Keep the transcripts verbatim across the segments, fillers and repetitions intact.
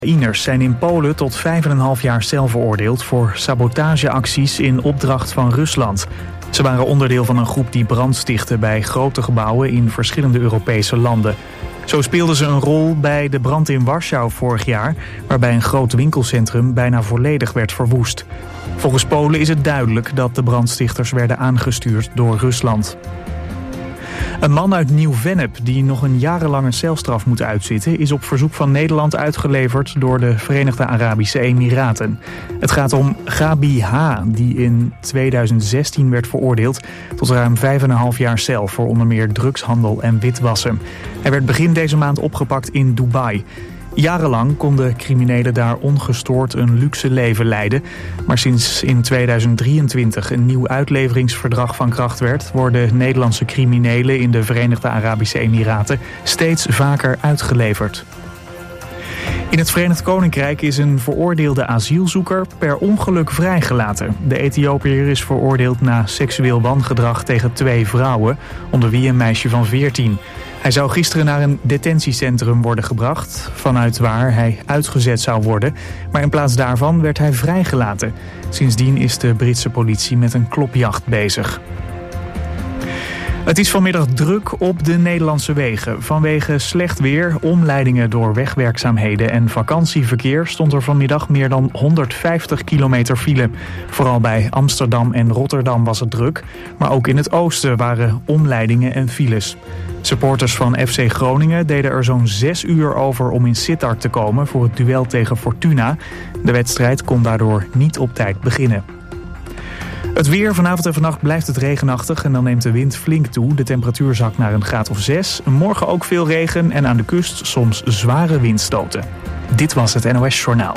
Oekraïners zijn in Polen tot vijf en een half jaar cel veroordeeld voor sabotageacties in opdracht van Rusland. Ze waren onderdeel van een groep die brand stichtte bij grote gebouwen in verschillende Europese landen. Zo speelden ze een rol bij de brand in Warschau vorig jaar, waarbij een groot winkelcentrum bijna volledig werd verwoest. Volgens Polen is het duidelijk dat de brandstichters werden aangestuurd door Rusland. Een man uit Nieuw-Vennep die nog een jarenlange celstraf moet uitzitten, is op verzoek van Nederland uitgeleverd door de Verenigde Arabische Emiraten. Het gaat om Gabi H., die in tweeduizend zestien werd veroordeeld tot ruim vijf en een half jaar cel voor onder meer drugshandel en witwassen. Hij werd begin deze maand opgepakt in Dubai. Jarenlang konden criminelen daar ongestoord een luxe leven leiden. Maar sinds in tweeduizend drieëntwintig een nieuw uitleveringsverdrag van kracht werd, worden Nederlandse criminelen in de Verenigde Arabische Emiraten steeds vaker uitgeleverd. In het Verenigd Koninkrijk is een veroordeelde asielzoeker per ongeluk vrijgelaten. De Ethiopiër is veroordeeld na seksueel wangedrag tegen twee vrouwen, onder wie een meisje van veertien. Hij zou gisteren naar een detentiecentrum worden gebracht, vanuit waar hij uitgezet zou worden. Maar in plaats daarvan werd hij vrijgelaten. Sindsdien is de Britse politie met een klopjacht bezig. Het is vanmiddag druk op de Nederlandse wegen. Vanwege slecht weer, omleidingen door wegwerkzaamheden en vakantieverkeer stond er vanmiddag meer dan honderdvijftig kilometer file. Vooral bij Amsterdam en Rotterdam was het druk, maar ook in het oosten waren omleidingen en files. Supporters van F C Groningen deden er zo'n zes uur over om in Sittard te komen voor het duel tegen Fortuna. De wedstrijd kon daardoor niet op tijd beginnen. Het weer, vanavond en vannacht blijft het regenachtig en dan neemt de wind flink toe. De temperatuur zakt naar een graad of zes. Morgen ook veel regen en aan de kust soms zware windstoten. Dit was het N O S Journaal.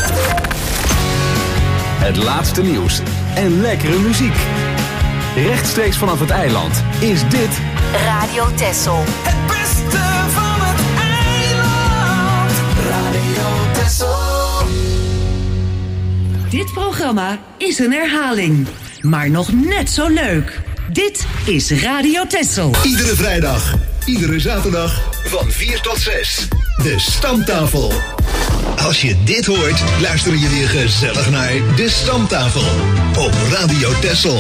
Het laatste nieuws en lekkere muziek. Rechtstreeks vanaf het eiland is dit Radio Texel. Het beste van het eiland. Radio Texel. Dit programma is een herhaling, maar nog net zo leuk. Dit is Radio Texel. Iedere vrijdag, iedere zaterdag van vier tot zes. De Stamtafel. Als je dit hoort, luister je weer gezellig naar De Stamtafel op Radio Texel.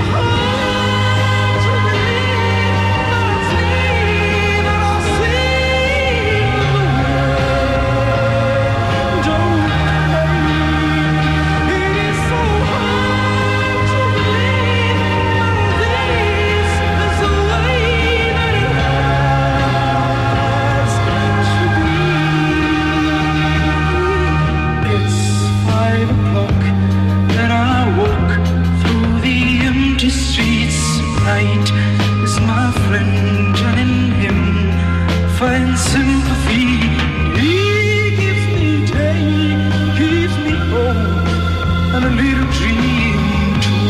See is my friend, and in him I find sympathy. He gives me day, gives me hope, and a little dream too.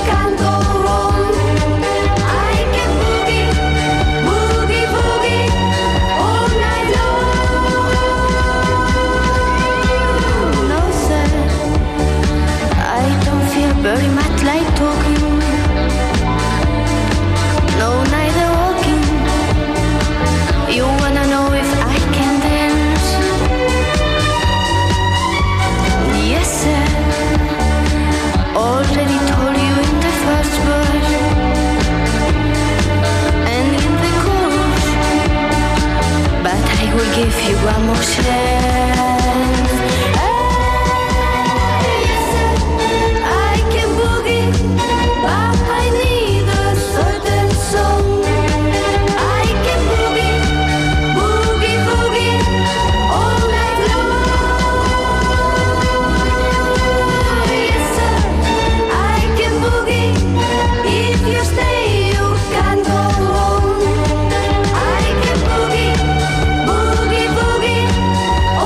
Boogie, boogie. Boogie, boogie,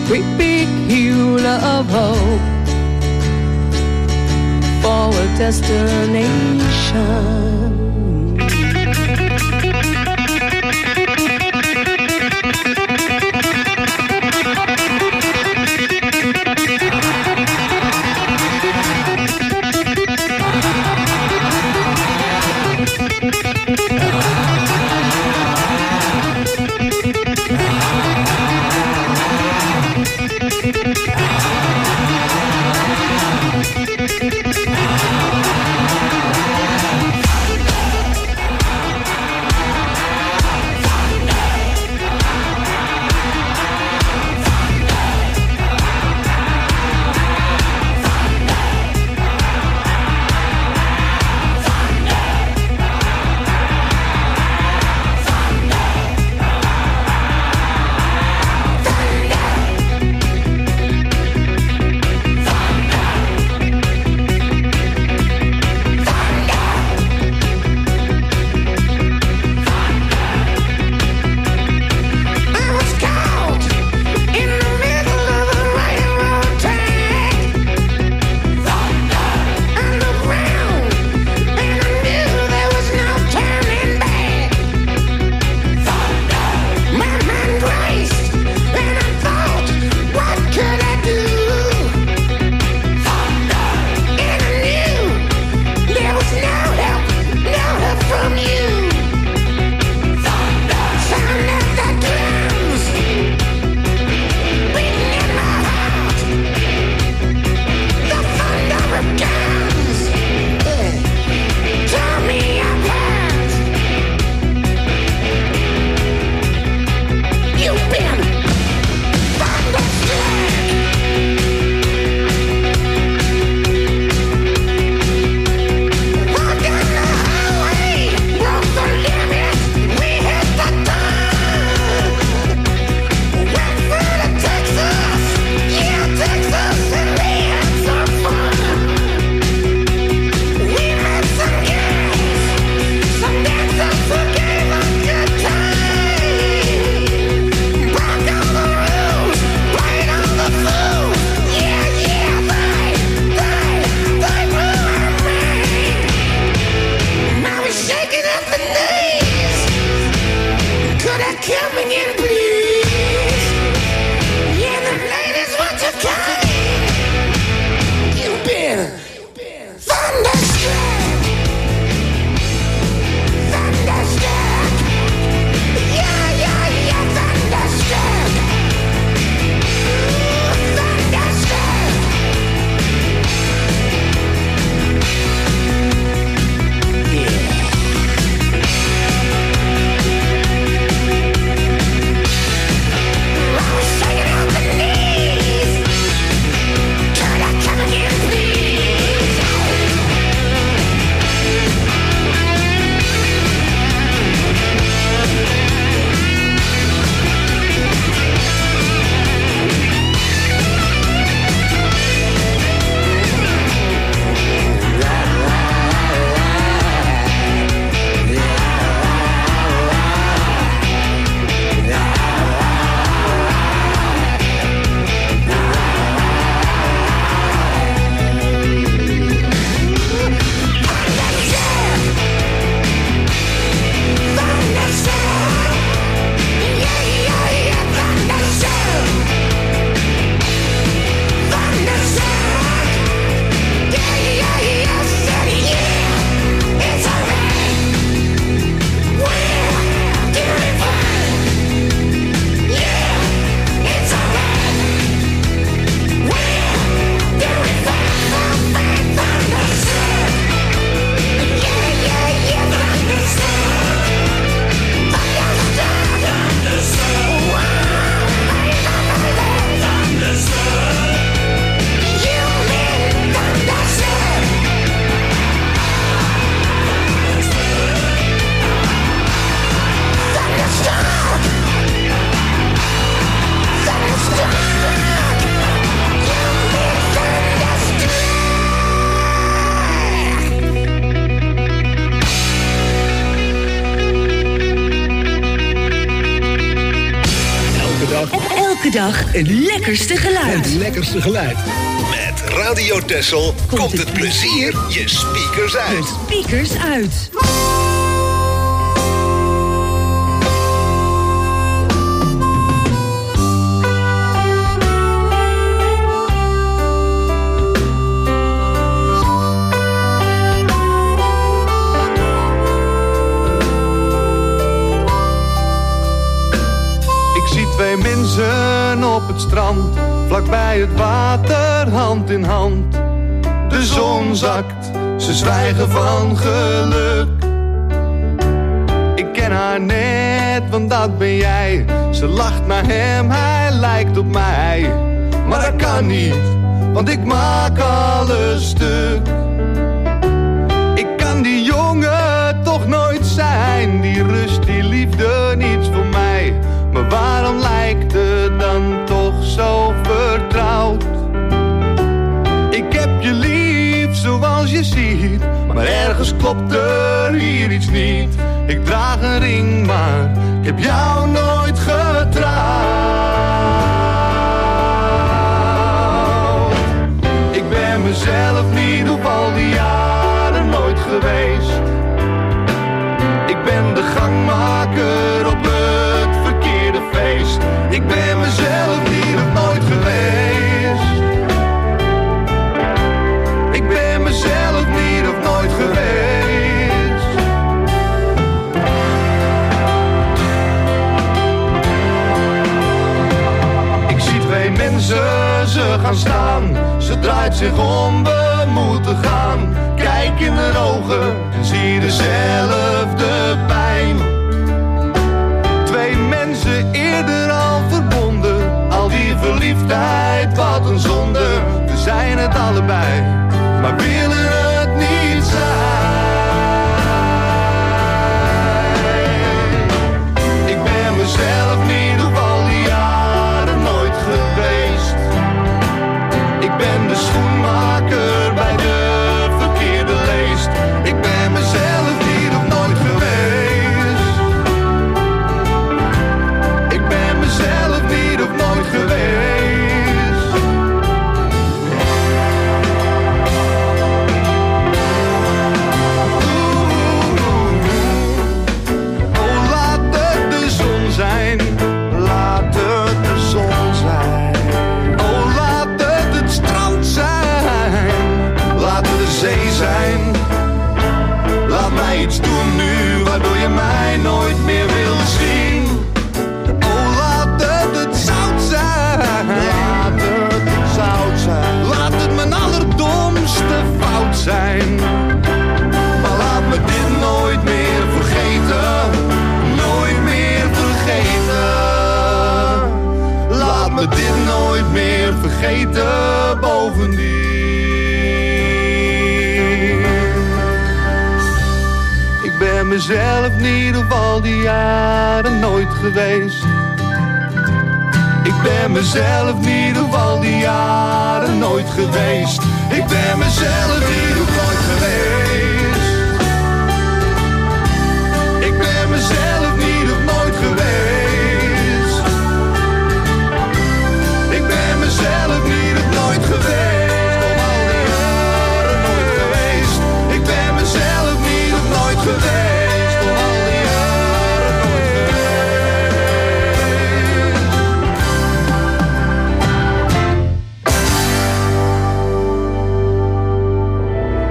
great big hula of hope for a destination. Het lekkerste geluid. Het lekkerste geluid. Met Radio Texel komt, komt het plezier je speakers uit. Je speakers uit. Twee mensen op het strand, vlakbij het water, hand in hand. De zon zakt, ze zwijgen van geluk. Ik ken haar net, want dat ben jij. Ze lacht naar hem, hij lijkt op mij. Maar dat kan niet, want ik maak alles stuk. Ik kan die jongen toch nooit zijn. Die rust, die liefde, niets voor mij. Maar waarom lijkt het dan toch zo vertrouwd? Ik heb je lief zoals je ziet, maar ergens klopt er hier iets niet. Ik draag een ring, maar ik heb jou nooit getrouwd. Ik ben mezelf niet op al die jaren nooit geweest. Ik ben de gangmaker op het verkeerde feest. Ik ben mezelf niet of nooit geweest. Ik ben mezelf niet of nooit geweest. Ik zie twee mensen, ze gaan staan. Ze draait zich om, we moeten gaan. Kijk in haar ogen en zie dezelfde pijn. Twee mensen eerder al verbonden. Al die verliefdheid, wat een zonde. We zijn het allebei, maar willen het niet zijn. Ik ben mezelf niet op al die jaren nooit geweest. Ik ben de schoenmaker bij de verkeerde leest. Ik ben mezelf niet of nooit geweest. Ik ben mezelf niet of nooit geweest. Oh, laat het de zon zijn. Laat het de zon zijn. Oh, laat het het strand zijn. Laat het de zee zijn. Laat mij iets doen nu, waardoor je mij nooit meer wil zien. Oh, laat het het zout zijn. Laat het het zout zijn. Laat het mijn allerdomste fout zijn. Maar laat me dit nooit meer vergeten. Nooit meer vergeten. Laat me dit nooit meer vergeten, bovendien. Ik ben mezelf niet op al die jaren nooit geweest. Ik ben mezelf niet op al die jaren nooit geweest. Ik ben mezelf niet op nooit geweest. Ik ben mezelf niet op nooit geweest. Ik ben mezelf niet op nooit geweest. Op al die jaren nooit geweest. Ik ben mezelf niet op nooit geweest. Op al die jaren nooit geweest.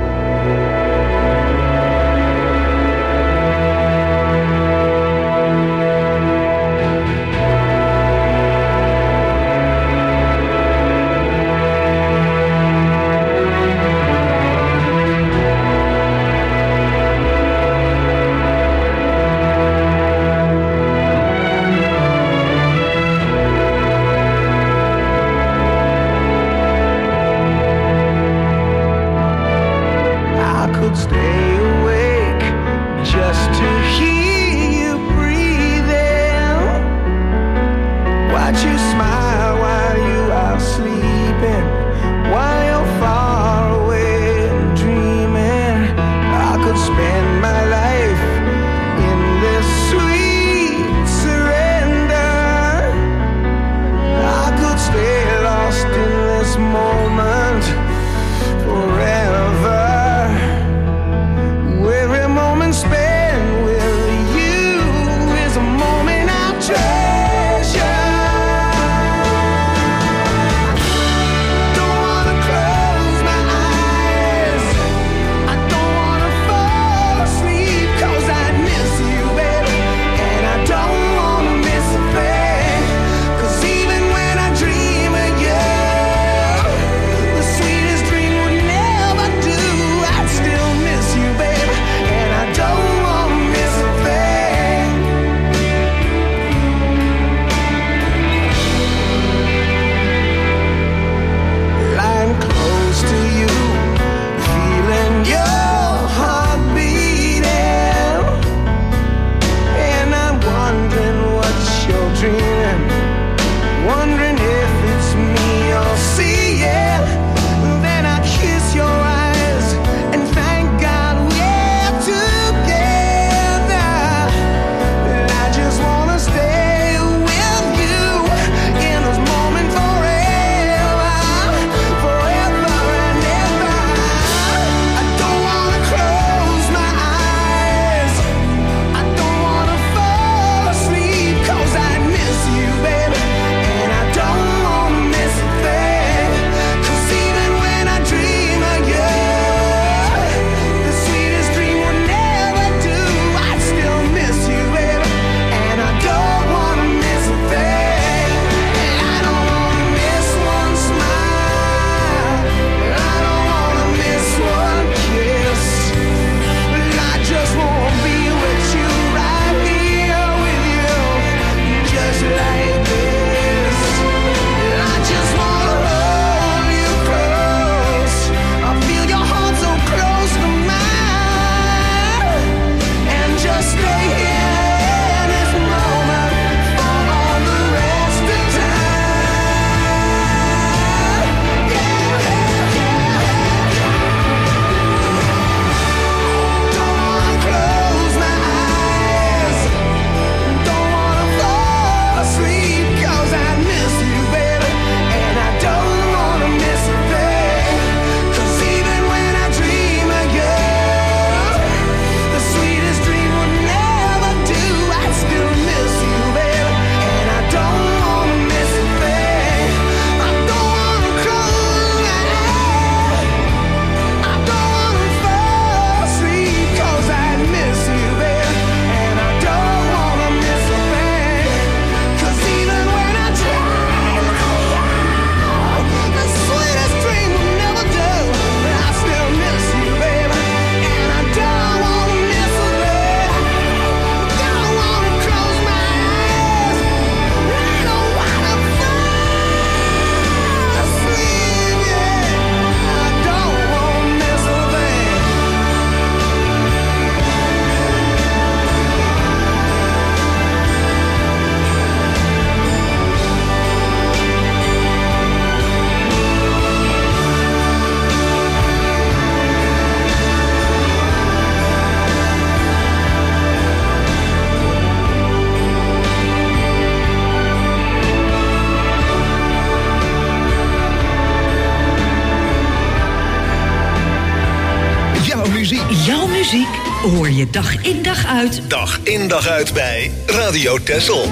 Jouw muziek hoor je dag in dag uit. Dag in dag uit bij Radio Texel.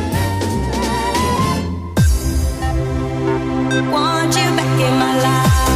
Want you back in my life.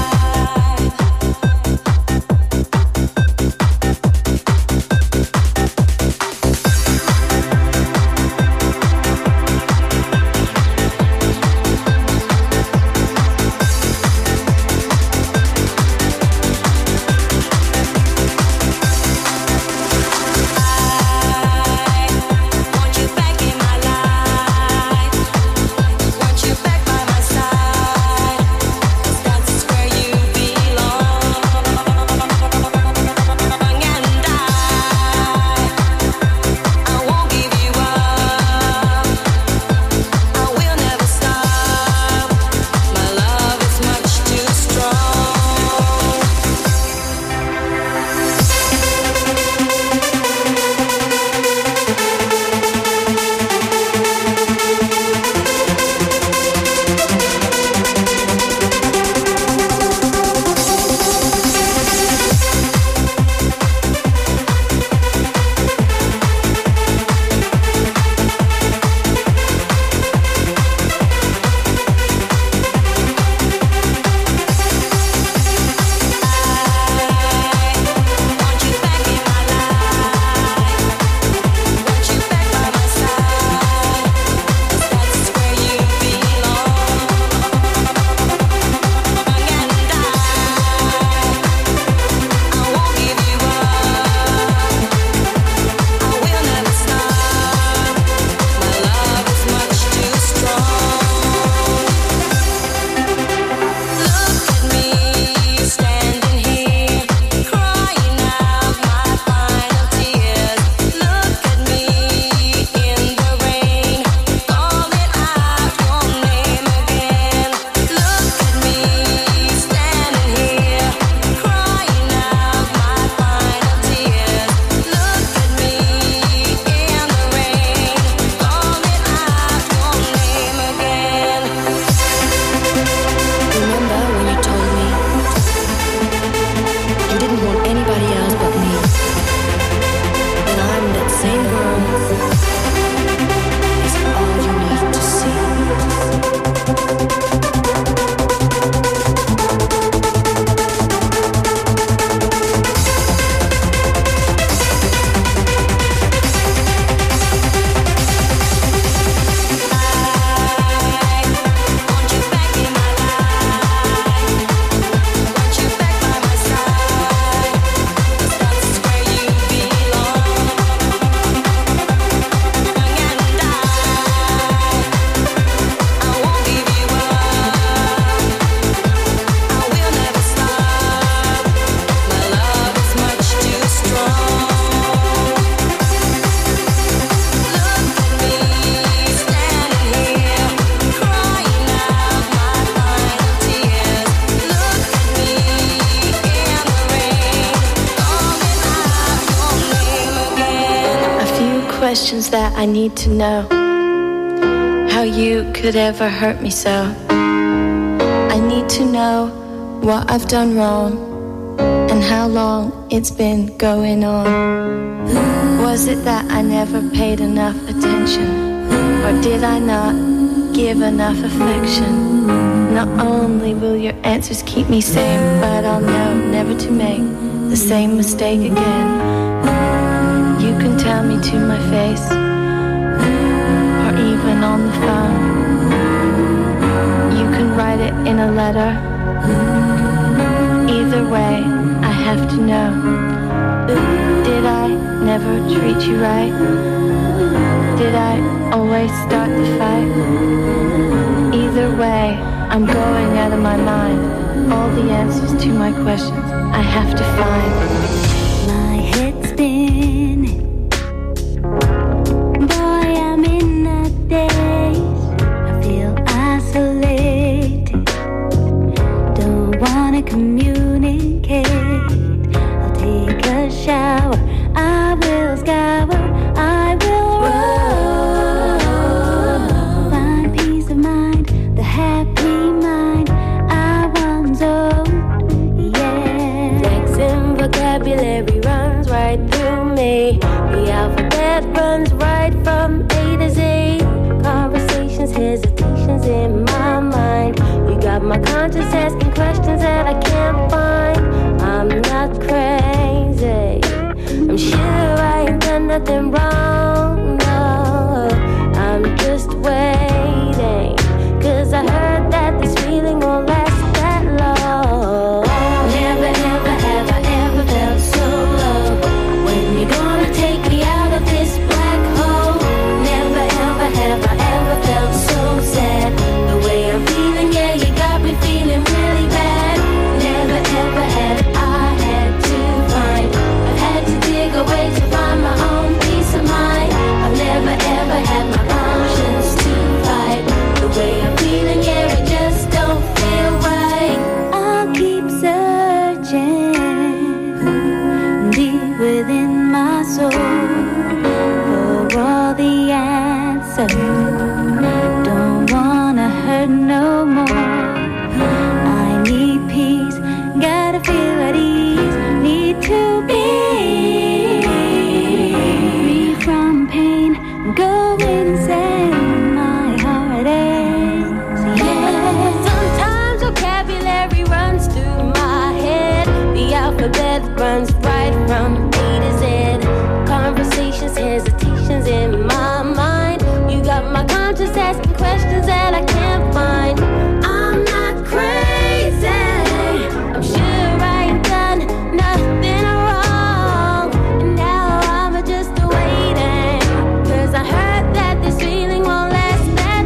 Questions that I need to know. How you could ever hurt me so. I need to know what I've done wrong and how long it's been going on. Was it that I never paid enough attention, or did I not give enough affection? Not only will your answers keep me sane, but I'll know never to make the same mistake again. You can tell me to my face, or even on the phone. You can write it in a letter. Either way, I have to know. Did I never treat you right? Did I always start the fight? Either way, I'm going out of my mind. All the answers to my questions I have to find. My head's spinning. Boy, I'm in a daze. I feel isolated. Don't wanna communicate. I'll take a shower. I will scour. I will roll. Find peace of mind. The happy mind I once owned. Yeah. Flexing vocabulary. conscience asking questions that I can't find. I'm not crazy. I'm sure I ain't done nothing wrong. No, I'm just waiting. Cause I heard that this feeling won't last that long. Never ever have I ever felt so low. When you gonna take me out of this black hole? Never ever have I ever felt so sad. The way I'm feeling, yeah, you got me feeling really bad. Never ever have I had to find. I've had to dig away to find my own peace of mind. I've never ever had my conscience to fight. The way I'm feeling, yeah, it just don't feel right. I'll keep searching deep within my soul for all the answers. Don't wanna hurt no more. I need peace, gotta feel at ease. Need to be free from pain, go insane. My heart aches, yeah. Sometimes vocabulary runs through my head. The alphabet runs right from A to Z. Conversations, hesitations in my mind. You got my conscience asking questions that I can't find. I'm not crazy. I'm sure I ain't done nothing wrong. And now I'm just waiting. Cause I heard that this feeling won't last that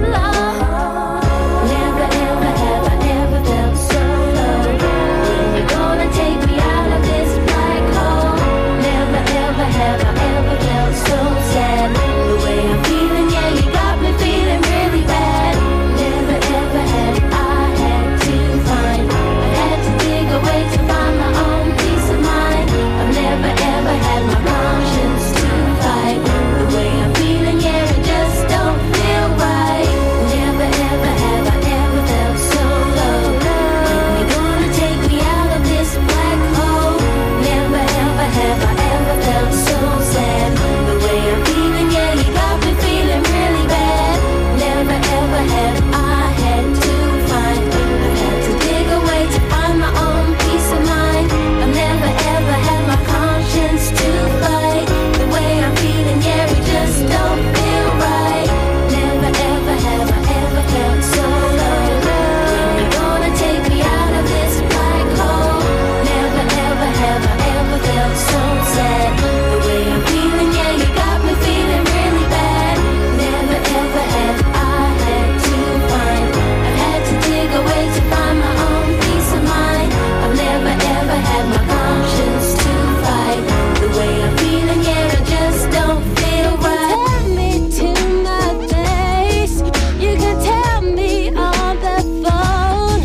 long. Never ever have I ever felt so low. When you gonna take me out of this black hole? Never ever have I ever felt so sad. The way I'm feeling, yeah, you got me feeling really bad. Never ever have I had to find. I've had to dig away to find my own peace of mind. I've never ever had my conscience to fight. The way I'm feeling, yeah, it just don't feel right. Never ever have I ever felt so low. When you gonna take me out of this black hole? Never ever have I ever felt so sad. The way I'm feeling, yeah, you got me feeling really bad. Never ever have I had to find. I've had to dig away to find my own peace of mind. I've never ever had my conscience to fight. The way I'm feeling, yeah, it just don't feel right. Never ever have I ever felt so low. When you gonna take me out of this black hole? Never ever have I ever felt so sad. The way I'm feeling, yeah, you got me feeling really bad. Never ever have I had to find. I've had to dig away to find my own peace of mind. I've never ever had my conscience to fight. The way I'm feeling, yeah, it just don't feel right. Tell me to my face. You can tell me on the phone.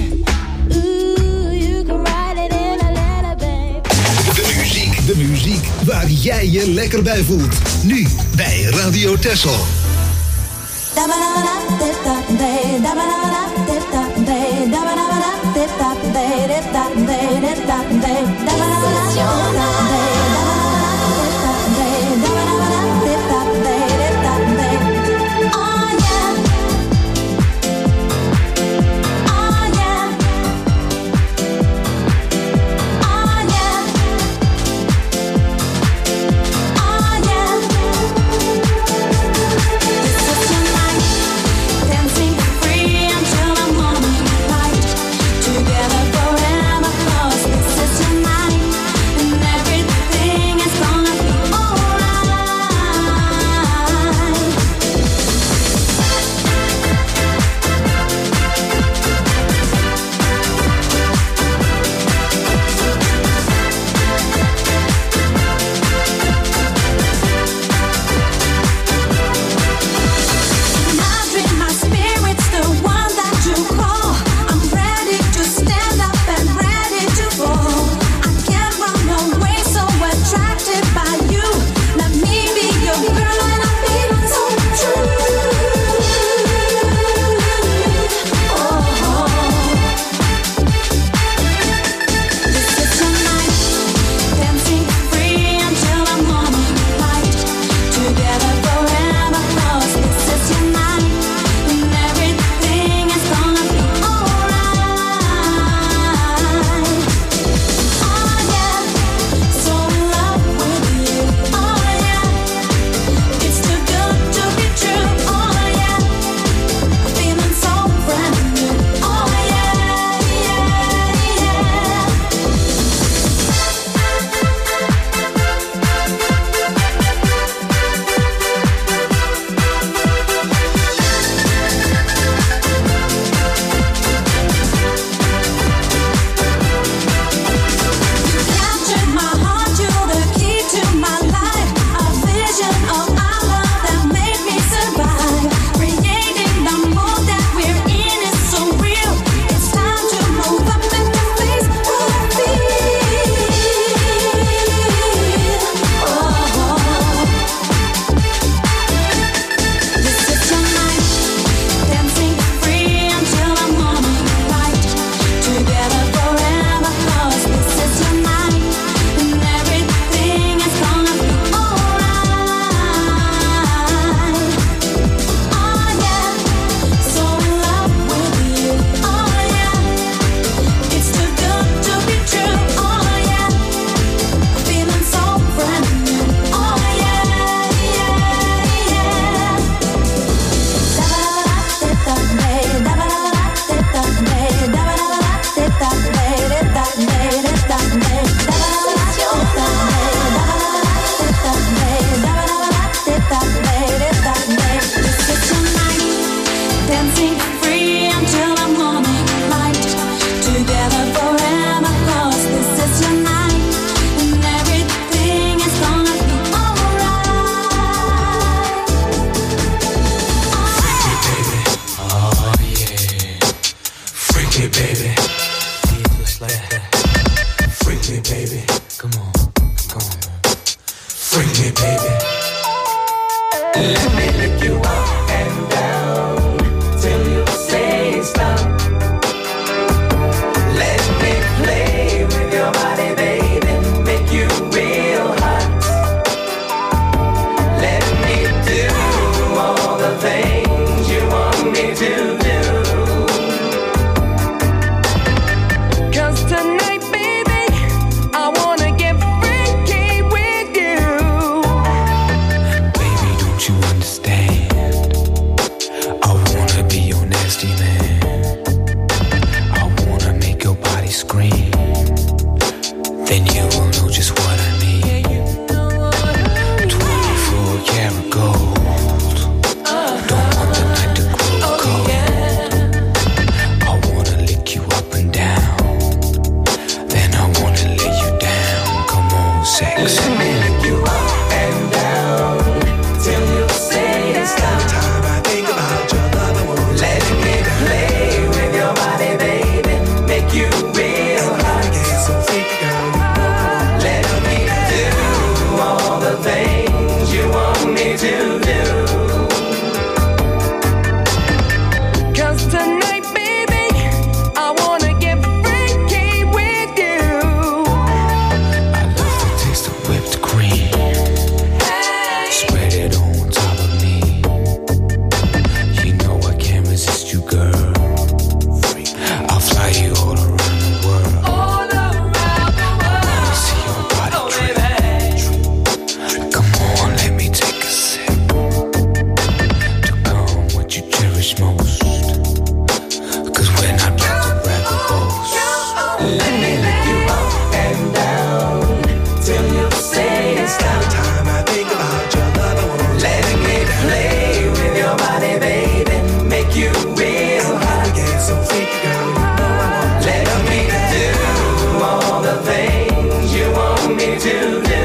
Ooh, you can write it in a letter, babe. De muziek, de muziek waar jij je lekker bij voelt. Nu bij Radio Texel. Free until the morning light. Together forever, 'cause this is just like that. Freak me, baby. Come on, come on. Freak me, baby. Let me lick you up and down till you say stop. Let me play with your body, baby, make you real hot. Let me do all the things you want me to do. 'Cause tonight, baby, I wanna get freaky with you. Baby, don't you understand? I wanna be your nasty man. I wanna make your body scream. Then you will know just what I mean. twenty-four karat gold. Don't want the night to grow cold. I wanna lick you up and down. Then I wanna lay you down. Come on, sex. Let me lick you up and down till you say stop. Time I think about your love, I won't let me play with your body, baby, make you real hot. Get so freaky, girl. Let me do all the things you want me to do. 'Cause tonight, baby, I wanna get freaky with you. I love the taste of whipped cream. Spread it on top of me. You know I can't resist you, girl. I'll fly you all around the world. All around the world. I wanna see your body drip. Come on, let me take a sip. To come what you cherish most. 'Cause we're not about to brag or boast. Let me lick you up and down till you say stop. Time I think about your love, I won't let me play with your body, baby, make you real hot. Get so freaky, girl, you know I want. Let me do all the things you want me to do.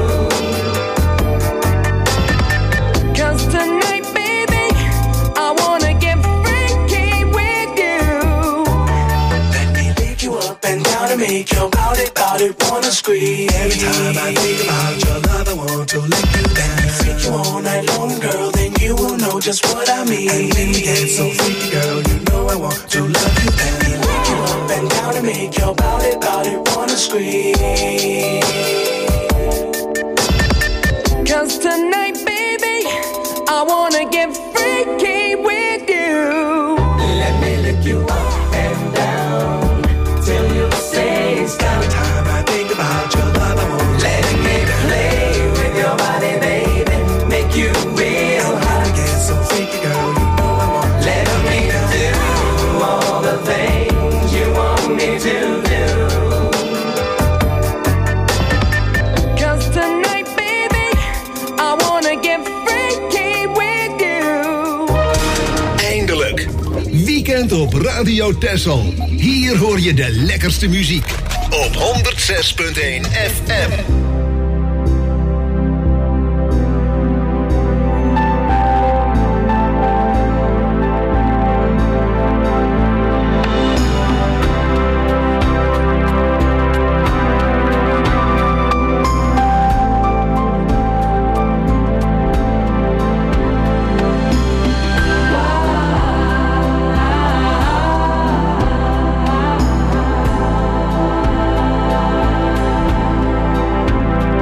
'Cause tonight, baby, I wanna get freaky with you. Let me lick you up and down and make your body, body wanna scream. Every time I think about your love, I want to lick you down. Freak you all night long, girl, then you will know just what I mean. And when we get so freaky, girl, you know I want to love you down. Let me lick you up and down and make your body, body wanna scream. 'Cause tonight, baby, I wanna get freaky with you. Let me lick you up and down till you say stop. Time I think about your love, I won't let me play with your body, baby, make you real hot. Get so freaky, girl, you know I want. Let me do all the things you want me to do. 'Cause tonight, baby, I wanna get freaky with you. Eindelijk. Weekend op Radio Texel. Hier hoor je de lekkerste muziek. Op honderdzes punt één F M. Wow.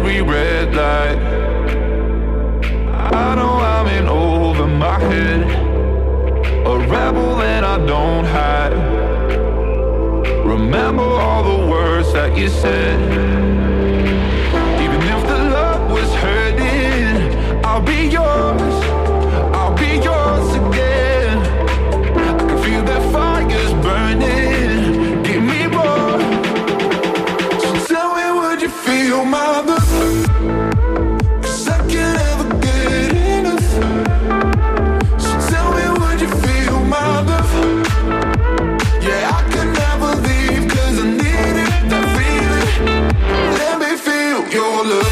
every red light. I know I'm in over my head, a rebel and I don't hide. Remember all the words that you said. Even if the love was hurting, I'll be yours, I'll be yours again. I can feel that fire's burning, give me more. So tell me, would you feel my love? 'Cause I can't ever get enough. So tell me, would you feel my love? Yeah, I can never leave 'cause I need it, that feeling. Let me feel your love.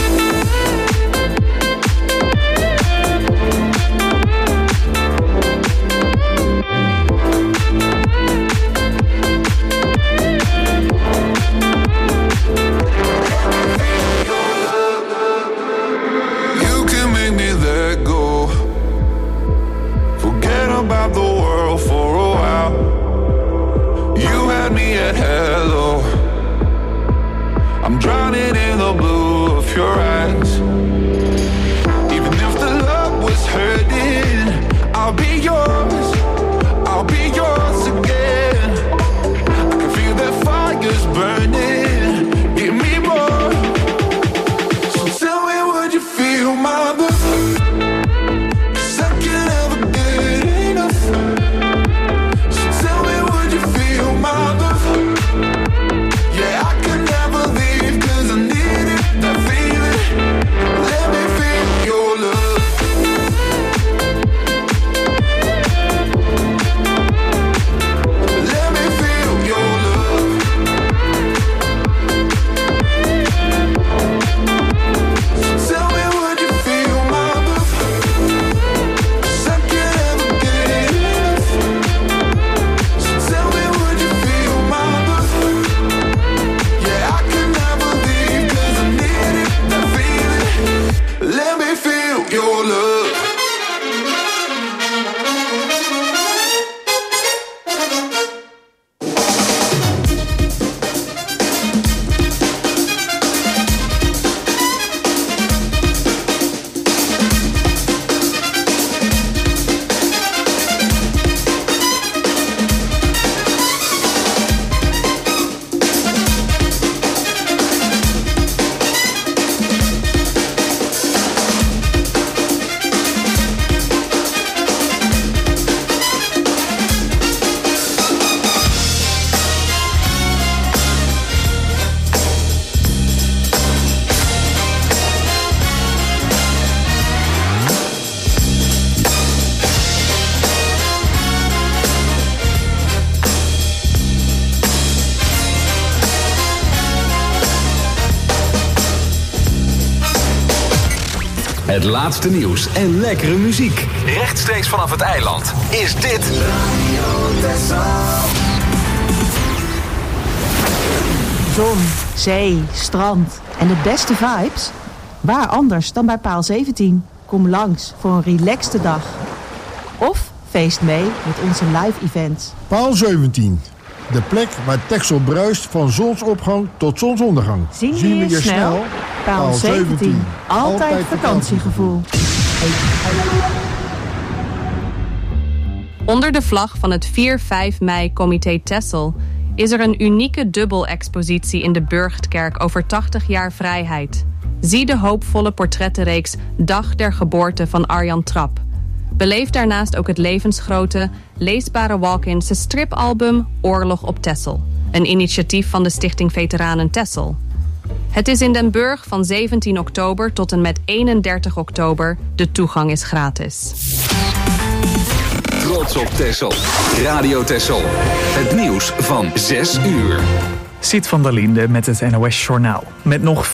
About the world for a while. You had me at hello. I'm drowning in the blue of your eyes. Even if the love was hurting, I'll be yours, I'll be yours again. I can feel that fire's burning, give me more. So tell me, would you feel my love? Het laatste nieuws en lekkere muziek. Rechtstreeks vanaf het eiland is dit Radio Texel. Zon, zee, strand en de beste vibes? Waar anders dan bij Paal zeventien? Kom langs voor een relaxte dag. Of feest mee met onze live events. Paal zeventien. De plek waar Texel bruist van zonsopgang tot zonsondergang. Zien we je snel? snel? Paal zeventien. Altijd, Altijd vakantiegevoel. Onder de vlag van het vier vijf mei Comité Texel is er een unieke dubbelexpositie in de Burchtkerk over tachtig jaar vrijheid. Zie de hoopvolle portrettenreeks Dag der Geboorte van Arjan Trap. Beleef daarnaast ook het levensgrote, leesbare walk-in stripalbum Oorlog op Texel. Een initiatief van de Stichting Veteranen Texel. Het is in Den Burg van zeventien oktober tot en met eenendertig oktober. De toegang is gratis. Trots op Texel. Radio Texel. Het nieuws van zes uur. Siet van der Linde met het N O S Journaal. Met nog